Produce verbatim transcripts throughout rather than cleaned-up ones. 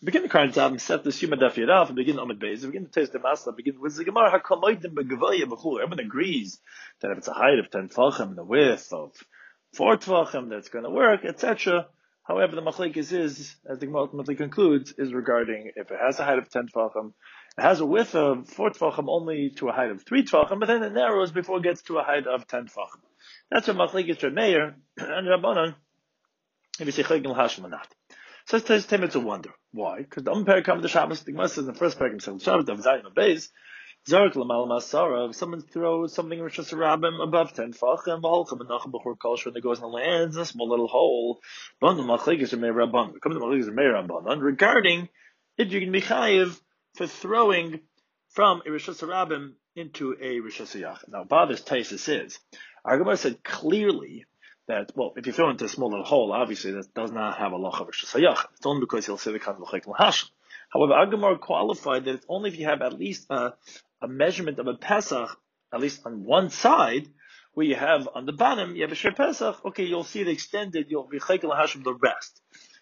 Begin the current time, set the Shima Daf Yadaf, and begin Amid Beis. Begin to taste the Masla, begin with the Gemara HaKamoidim Begavaya B'chul. Everyone agrees that if it's a height of ten Tvachim, the width of four Tvachim, that's going to work, et cetera. However, the Machlekes is, as the Gemara ultimately concludes, is regarding if it has a height of ten Tvachim, it has a width of four Tvachim only to a height of three Tvachim, but then it narrows before it gets to a height of ten Tvachim. That's what Machlekes Reb Meir and Rabbanan, if you say Chagim L'Hashim or not. So it's a wonder. Why? Because the Umpire comes to Shabbos, the Gemara says in the first paragraph, Shabbos, of Zayin Beis, Zarek L'mal Masara, if someone throws something in Rosh Hashanah above ten Fachim, V'holchem, and Nachem B'chor Kolshur, and it goes in the lands, a small little hole, Ban the Machlekes Reb Meir Rabbanan, come to the Machlekes Reb Meir Rabbanan, regarding if you can be chayiv for throwing from a Rosh Hashanah into a Rosh Hashanah. Now, Bader's Taisus is, our Gemara said clearly that, well, if you throw into a small little hole, obviously that does not have a loch of Rosh Hashanah. It's only because he'll say the kind of l'chek l'hashim. However, Agamar qualified that it's only if you have at least a, a measurement of a Pesach, at least on one side, where you have on the bottom, you have a Shir Pesach, okay, you'll see it extended, you'll be l'chek l'hashim the rest.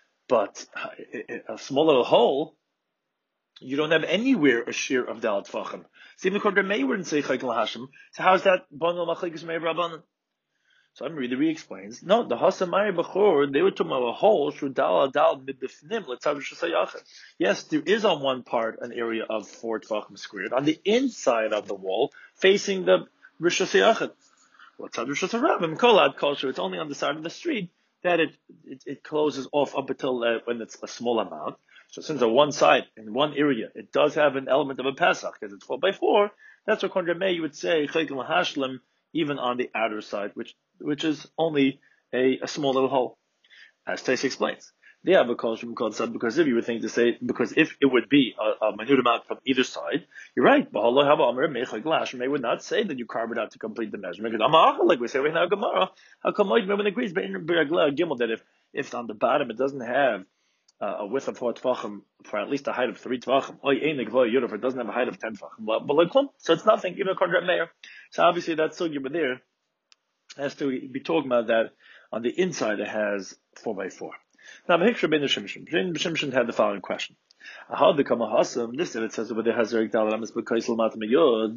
But a small little hole, you don't have anywhere a Shir of Dalat Tvachim. So even the Kodra May wouldn't say l'chek l'hashim. So how is that Banal Machlekes Meir Rabbanan? So I'm reading, he explains, no, the Hasamai Bechor, they were talking about a hole, through Dal Dal Midbifnim, Letzav Shasayachet. Yes, there is on one part an area of four Tvachim squared, on the inside of the wall, facing the Rosh Hashanah. Letzav Shasarabim, Kolad Kolshu, it's only on the side of the street that it, it, it closes off up until uh, when it's a small amount. So since on one side, in one area, it does have an element of a Pesach, because it's four by four, that's what Kondra May, you would say, Chaykim Lahashlim, even on the outer side, which which is only a, a small little hole, as Tais explains. They have a culture called sub because if you would think to say because if it would be a, a minute amount from either side, you're right. They would not say that you carve it out to complete the measurement. Because like we say right now, Gemara, how come everyone agrees? But in Gimel that if if on the bottom it doesn't have uh, a width of four tvachim for at least a height of three tvachim, or it doesn't have a height of ten tvachim, so it's nothing. Even according to Meir. So obviously that's so given there. Has to be talking about that on the inside it has four by four. Now, Mahikshra ben Shimshon. Ben Shimshon had the following question. How the Kamahasam, this it says over there has Erik Dalamas Bekaisel Matamiyod.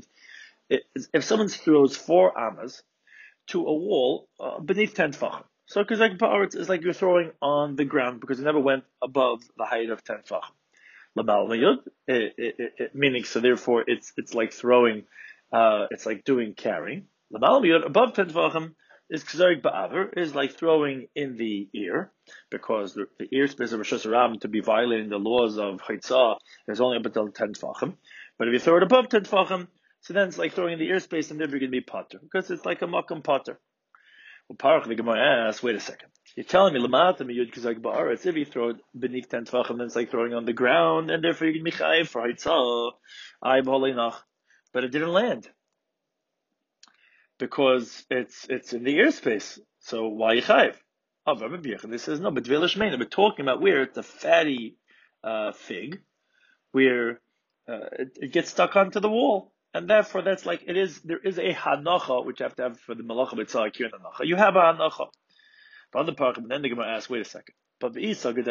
If someone throws four amas to a wall uh, beneath ten tfachim. So because like it's like you're throwing on the ground because it never went above the height of ten tfachim. Lamal Mayod, meaning so therefore it's it's like throwing uh it's like doing carrying. Lamal above ten tvachim is k'zarik ba'aver, is like throwing in the ear, because the, the ear space of Rosh Hashanah to be violating the laws of Chaitzah is only up until ten tvachim. But if you throw it above ten tvachim, so then it's like throwing in the ear space, and then you're going to be potter, because it's like a makam potter. Well, Parach the Gemara asks, wait a second, you're telling me lamata miyud k'zarik ba'aretz, if you throw it beneath ten tvachim, then it's like throwing on the ground, and therefore you're going to be chayiv for Chaitzah, ay b'holinach, but it didn't land. Because it's it's in the airspace. So why yichayv? Oh, this says no, but dvelish meina. We're talking about where it's a fatty uh, fig, where uh, it, it gets stuck onto the wall, and therefore that's like it is. There is a hanacha which you have to have for the malacha b'tzah akir hanacha. You have a hanacha. But on the park, and then the Gemara asks, wait a second. But if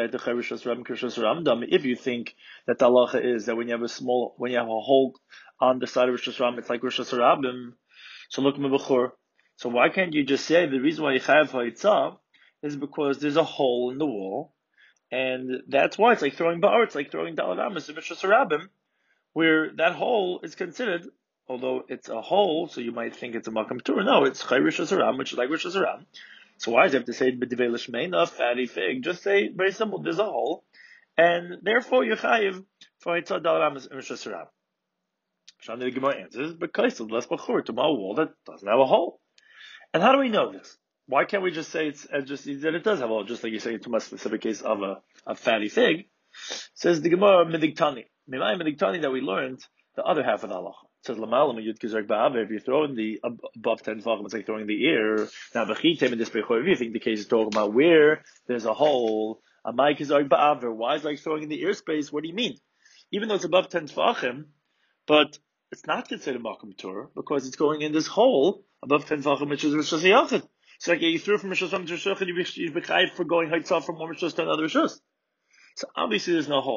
you think that the halacha is that when you have a small, when you have a hole on the side of Rosh Hashanah, it's like Rosh Hashanah. So look, Mebachor. So why can't you just say the reason why you have Ha'itzah is because there's a hole in the wall, and that's why it's like throwing ba'ar, it's like throwing daladamas in Rosh Hashanah, where that hole is considered, although it's a hole, so you might think it's a makam tur. No, it's Chay Rosh Hashanah, which is like Rosh Hashanah. So why do you have to say b'divei l'shmein, a fatty fig? Just say very simple. There's a hole, and therefore you're chayiv for Ha'itzah daladamas in Rosh Hashanah. Shani the Gemara answers, because of less bachur to my wall that doesn't have a hole. And how do we know this? Why can't we just say it's uh, just that it does have a hole, just like you say to my specific case of a, a fatty fig? Says the Gemara midigtani. Mimai midigtani that we learned the other half of the halacha. It says lamalam yud kizrak ba'aver. If you throw in the above ten tefachim, it's like throwing the ear. Now v'chitem in this bechor. If you think the case is talking about where there's a hole, amai kizrak ba'aver. Why is it like throwing in the ear space? What do you mean? Even though it's above ten tefachim, but it's not considered makam tur because it's going in this hole above ten tefachim, which is Rosh Hashanah. So like you threw from Rosh Hashanah to Rosh Hashanah, you're bechayiv for going haitzah from one Rosh to another Rosh. So obviously there's no hole.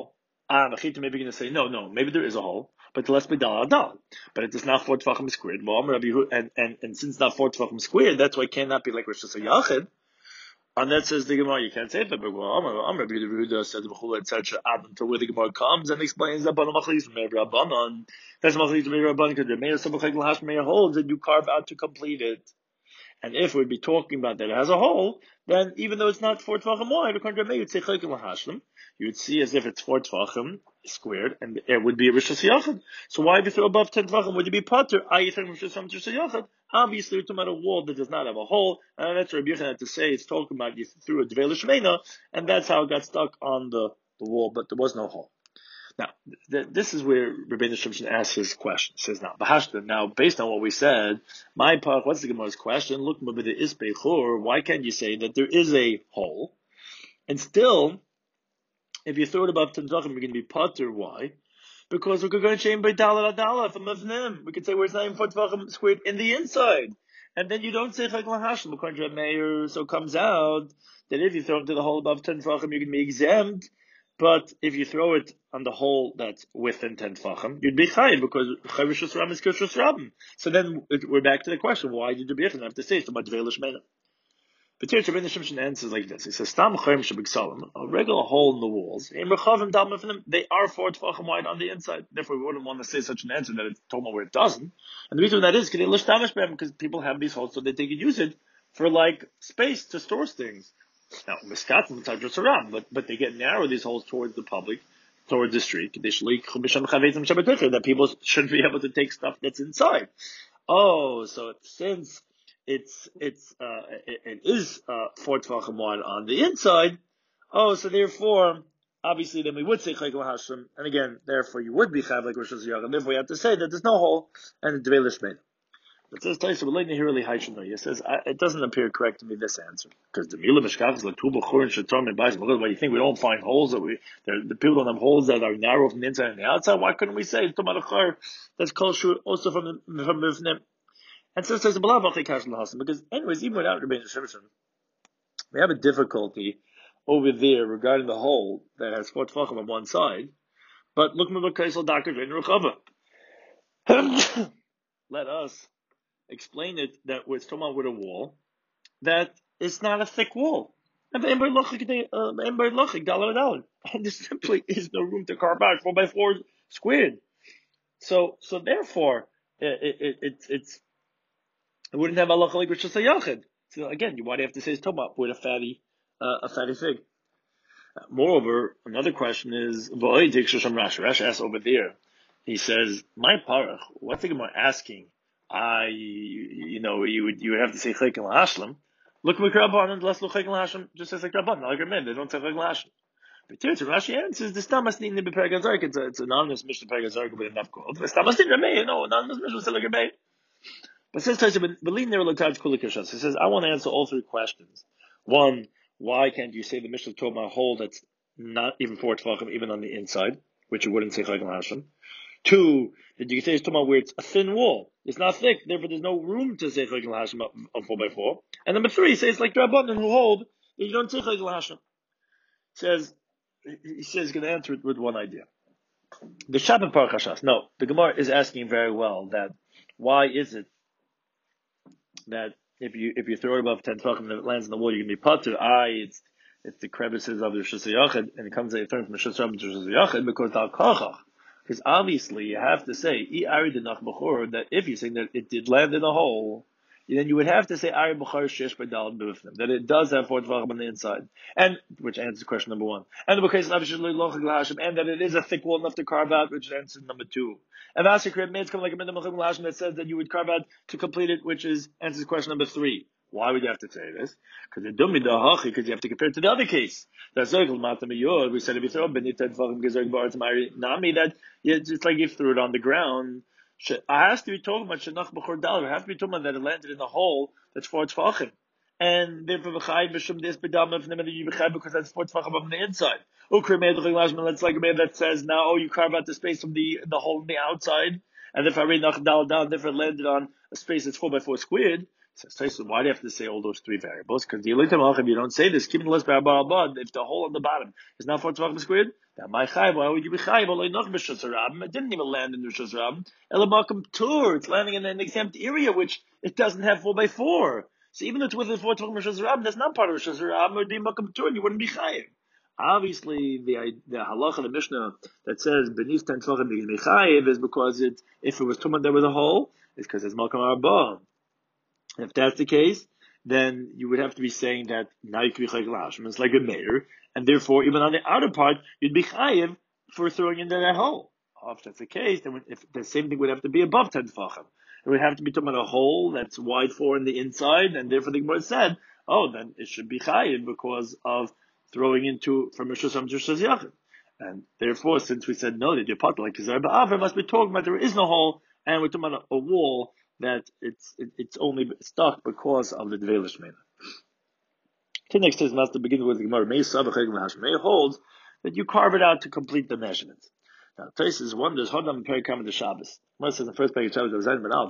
Ah, Mechita maybe going to say, no, no, maybe there is a hole, but the less be dal dal. But it is not four tvachim squared. Well, Rabbi Yehuda, and, and, and since not four tvachim squared, that's why it cannot be like Rosh Hashanah. And that says the Gemara, you can't say it, but Rabbi Yehuda said the Bechula, et cetera, until where the Gemara comes and explains that Bana Machlis from Meir Rabbanon. That's Machlis from Meir Rabbanon, because the Meir Sabachek Lahash Meir holds that you carve out to complete it. And if we'd be talking about that it has a hole, then even though it's not four tvachim wide, according to Meir, you'd say Chayk Lahashlim. You would see as if it's four tvachim squared, and it would be a Rishus Yachid. So why if you throw above ten tvachim, would you be Potter? I you think Rishus Yachid? Obviously, we're talking about a wall that does not have a hole, and that's what Rabbi Yochanan had to say. It's talking about you threw a Dvei L'Shmeina, and that's how it got stuck on the, the wall, but there was no hole. Now, th- this is where Rabbeinu Shimshon asks his question. He says, now, Bahashta, now, based on what we said, my part, what's the Gemara's question? Look, maybe the Isbei Chur, why can't you say that there is a hole, and still, if you throw it above ten Zvachim, you're going to be Potter. Why? Because we could go and change by Dalar Adala from Mavnim. We could say where it's not even four Tvachim squared in the inside. And then you don't say Chag Lahashim, according to Meir. So it comes out that if you throw it to the hole above ten Tvachim, you're going to be exempt. But if you throw it on the hole that's within ten Tvachim, you'd be Chayiv, because Chayiv Rishus Ram is Kirshus Rabim. So then we're back to the question, why did you be Yechon have to say so much Dvei L'Shmeina? But here, Rabbeinu Shimshon answers like this. He says, "Stam chayim shebigsalim, a regular hole in the walls. They are four tefachim wide on the inside. Therefore, we wouldn't want to say such an answer that it's told where it doesn't. And the reason that is because people have these holes so that they can use it for like space to store things. Now, miskatim just around, but but they get narrow these holes towards the public, towards the street. That people shouldn't be able to take stuff that's inside. Oh, so since It's it's uh it, it is uh four tvachim wide on the inside. Oh, so therefore, obviously, then we would say Chayk Lahashim, and again, therefore you would be chayav like Rosh Hashanah. Therefore, you have to say that there's no hole and it's Dvei L'Shmeina. But it says Taisa, but later here really Haishanoy. It says I, it doesn't appear correct to me this answer because the Mila Mishkach is like two B'churin Shatom and Bais. Why you think we don't find holes that we the people don't have holes that are narrow from the inside and the outside? Why couldn't we say Tomat that's kol also from the from the And so it says, because anyways, even without Rabbeinu Shimshon, we have a difficulty over there regarding the hole that has four tefachim on one side. But look, let us explain it that we're talking about with a wall that it's not a thick wall. And there simply is no room to carve out four by four squared. So, so therefore, it, it, it, it's It wouldn't have halacha like Rishus Yachid. So again, why do you have to say it's tomah with a fatty, uh, a fatty fig? Uh, moreover, another question is, Rashi asks over there. He says, "My parach, what's the Gemara asking? I, you know, you would you would have to say Chayk Lahashlim. Look at Rabban and let's look Chayk Lahashlim just as like Rabban. Not like Rabban, they don't say Chayk Lahashlim. But here, Rashi answers, the Stamas Nin be Pergazark. It's a it's an anonymous Mishnah Pergazark with enough called. The Stamas Nin Rabban, no, anonymous Mishnah still like Rabban. But says Taisa, but lean there l'tach kulikashas. He says, I want to answer all three questions. One, why can't you say the Mishnah told my hole that's not even four tefachim, even on the inside, which you wouldn't say Chayk Lahashim. Two, that you can say it's talking about where it's a thin wall. It's not thick, therefore there's no room to say Chayk Lahashim on four by four. And number three, he says like Rabbanan who hold that you don't say Chayk Lahashim. Says he says he's going to answer it with one idea. The Shabbat Parachashas. No, the Gemara is asking very well that why is it that if you if you throw it above ten tefachim and it lands in the wall, you can be potter. I it's it's the crevices of the Rishus Yachid, and it comes a term from the Rishus Rabban to Rishus Yachid because al kachach. Because obviously you have to say I Ari Denach B'chor that if you're saying that it did land in a hole, then you would have to say Ari B'chor Shesh B'dal B'Vifnim, that it does have four tefachim on the inside, and which answers question number one. And the case of and that it is a thick wall enough to carve out, which answers number two. And Vasikrit made come like a minimum that says that you would carve out to complete it, which is answers question number three. Why would you have to say this? Because the dummy the hachi, because you have to compare it to the other case. That's circle matamiyod. We said if you throw benita tefachim gezerg bar tamari nami that it's like you threw it on the ground. I has to be talking about shenach b'chor dal. I have to be talking about that it landed in a hole that's four tefachim. And therefore, v'chai b'shum des b'dam of nem you v'chai because that's four tefachim on the inside. Ukri meid l'chilashman. That's like a man that says now, oh, you carve out the space from the the hole on the outside, and if I read nach dal down, if it landed on a space that's four by four squared. So why do you have to say all those three variables? Because the Elitim Halach, if you don't say this, keep the list by Abba, if the hole on the bottom is not four tvachim squared, then my chayv, why would you be chayv? Only not b'shus harabim. It didn't even land in the b'shus harabim. Elamakam tur, it's landing in an exempt area which it doesn't have four by four. So even though it's within four tvachim b'shus harabim, that's not part of b'shus harabim or dimakam tur, and you wouldn't be chayv. Obviously, the the halacha, the Mishnah that says beneath ten tvachim you can be chayv is because it if it was tumah there was a hole, it's because it's malkam arba. If that's the case, then you would have to be saying that now you can be chayiv l'hashim. It's like a mayor, and therefore even on the outer part you'd be chayiv for throwing into that hole. Oh, if that's the case, then if the same thing would have to be above ten tefachim. It would have to be talking about a hole that's wide four on the inside, and therefore the Gemara said, oh, then it should be chayiv because of throwing into from Rishus Ham to Rishus Yachid. And therefore, since we said no, that you're part like Kizar Ba'aver, must be talking about there is no hole, and we're talking about a, a wall that it's it, it's only stuck because of the Dvelish Mena. The next is must begin with the Gemara. May holds that you carve it out to complete the measurements. Now, Taisus wonders, Hodam Perikam the Shabbos. Gemara says in the first page of Shabbos,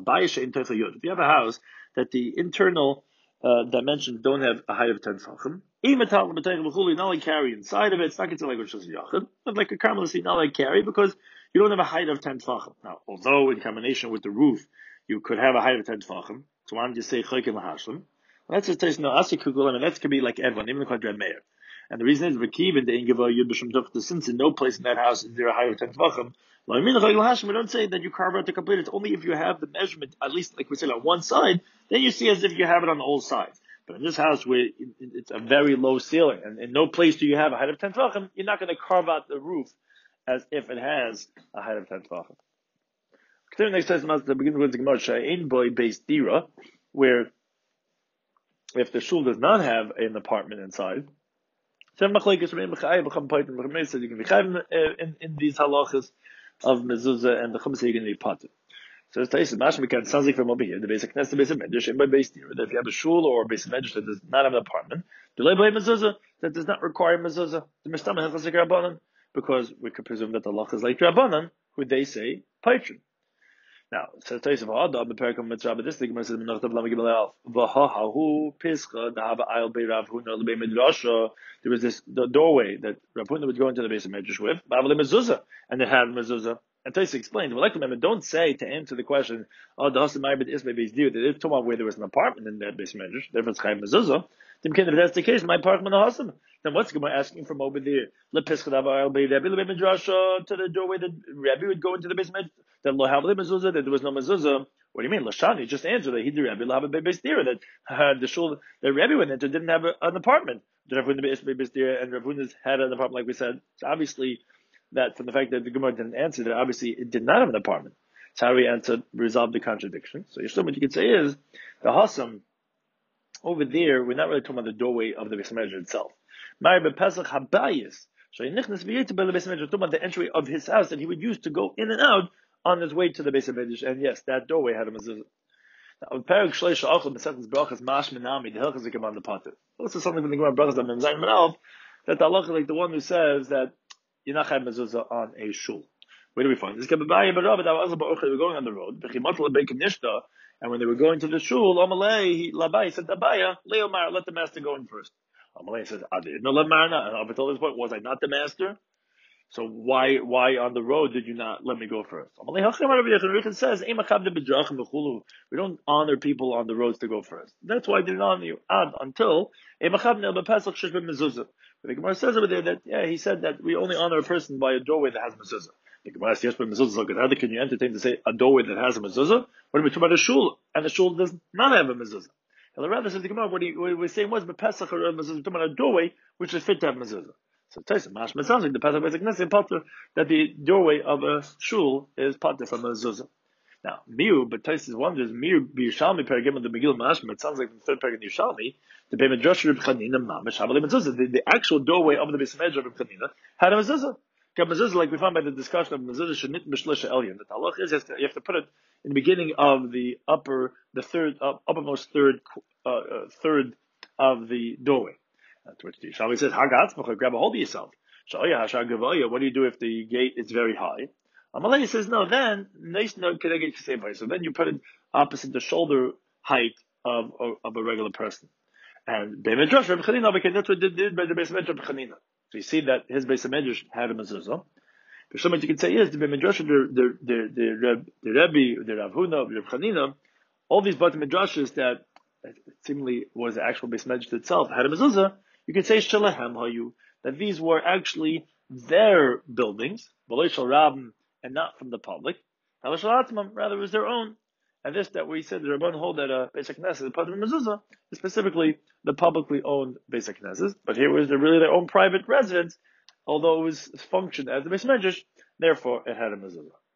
if you have a house that the internal uh, dimensions don't have a height of ten tefachim, not like carry inside of it, it's not considered like Rosh Yachid, not like a Carmelis, not like carry because you don't have a height of ten tefachim. Now, although in combination with the roof, you could have a height of ten tefachim. So why don't you say chaykin lahashlim? That's just taste no asikugul, and that could be like everyone, even the Quadrat Meir. And the reason is Rekiv in the Ingeva Yud B'Shem Tufta, since in no place in that house is there a height of ten tefachim. We don't say that you carve out to complete it. It's only if you have the measurement, at least like we said on one side, then you see as if you have it on all sides. But in this house where it's a very low ceiling, and in no place do you have a height of ten tefachim, you're not going to carve out the roof as if it has a height of ten tefachim. The next time the beginning with the Gemara Sha'in boy based dira, where if the shul does not have an apartment inside, then you can be chayv in, in these halachas of mezuzah and the chumsa you're going to be patur. So it's Taisa Mashmikan sounds like from over here, the basic nest, the basic medrash, and by base dira, that if you have a shul or a basic medrash that does not have an apartment, the label mezuzah that does not require mezuzah, the mistamah hechasik rabbanan, because we could presume that the halach is like rabbanan, who they say patron. Now, so Taisa v'Adam b'Perikam Mitzvah, but this thing says Menachem Lama Gimel Alf v'Hahahu Pischa Dahava Ayel Bei Rav Huna L'Bei Midrasha. There was this the doorway that Rav Huna would go into the base of Medrash with, Bavle Mezuzah, and it had mezuzah. And Taisa explains, well, like remember, don't say to answer the question, oh, the Hasim Ma'ibid Ismay Beis Dir, that if talking about where there was an apartment in that base of Medrash, therefore it's Chayim Mezuzah. Then if that's the case, my apartment in the Hasim. Then what's Gemara asking from over there? Lepischa Dahava Ayel Bei Rabbi L'Bei Midrasha to the doorway that Rabbi would go into the base of Medrash. That lo havle mezuzah, that there was no mezuzah. What do you mean? Lashani just answered that he did Rabbi lo have a beis dira, that uh, the shul that Rabbi went into didn't have a, an apartment. Rav Huna beis dira and Rav Huna's had an apartment, like we said. So obviously, that from the fact that the Gemara didn't answer that, obviously it did not have an apartment. So how do we answer resolve the contradiction? So you what you could say is the Hassam over there. We're not really talking about the doorway of the Beis Medrash itself. Ma'ir bePesach habayis. So he nichnas v'yit about the Beis Medrash, talking about the entry of his house that he would use to go in and out on his way to the base of Medrash, and yes, that doorway had a mezuzah. Now, Perek Shleish Achol B'Sentence Brachas Mash Minami the Hilchas Ikam on the Pater. This is something from the Gemara Brachas on Mem Zayin Menalv that the halacha like the one who says that you're not chayv mezuzah on a shul. Where do we find this? We're going on the road, and when they were going to the shul, Amalei Labai said Abaya Leomar, let the master go in first. Amalei said, I didn't know Lamar. Up until this point, was I not the master? So why why on the road did you not let me go first? It says we don't honor people on the roads to go first. That's why I didn't honor you until the Gemara says over there that yeah he said that we only honor a person by a doorway that has mezuzah. The Gemara says yes, but mezuzah look at how can you entertain to say a doorway that has a mezuzah? What are we talking about a shul and the shul does not have a mezuzah? And rather says the Gemara what, he, what we're saying was bepesach or mezuzah, talking about a doorway which is fit to have mezuzah. So Taisa Mashma sounds like the Pesach Basic Knesset Pater that the doorway of a shul is Pater from a zuzah. Now Miu, but Taisa wonders Miu B'Yishalmi Peragim the Megillah Mashma. It sounds like the third paragraph in Yishalmi the Beit Midrash Reb Chanina Mamish Havali Mezuzah. The the actual doorway of the Beit Midrash Reb Chanina had a mezuzah. Mezuzah, like we found by the discussion of mezuzah shenit b'shlisha elyon. The halach is you have to put it in the beginning of the upper, the third, uh, uppermost third, uh, uh, third of the doorway. To which the Yishalmi says, Hagatzmacha, grab a hold of yourself. Sha'oya hashar gavaya, what do you do if the gate is very high? Amalei says, no, then, so then you put it opposite the shoulder height of, of, of a regular person. And Beit Midrash Reb Chanina, because that's what they did by the Beit Midrash Reb Chanina. So you see that his Beit Midrash had a mezuzah. There's so much you can say is the Beit Midrash, the the the the Reb, the Rebbe, the Rav Huna, the Reb Chanina, all these Beit Midrashes that seemingly was the actual Beit Midrash itself had a mezuzah. You can say Shalahem Hayu, that these were actually their buildings, B'loi Shel Rabbim, and not from the public. Rather, it was their own. And this that we said the Rabban hold that a basic Knesset, the part of mezuzah, is specifically the publicly owned basic Knesset. But here was really their own private residence, although it was functioned as a Beis Medrash, therefore it had a mezuzah.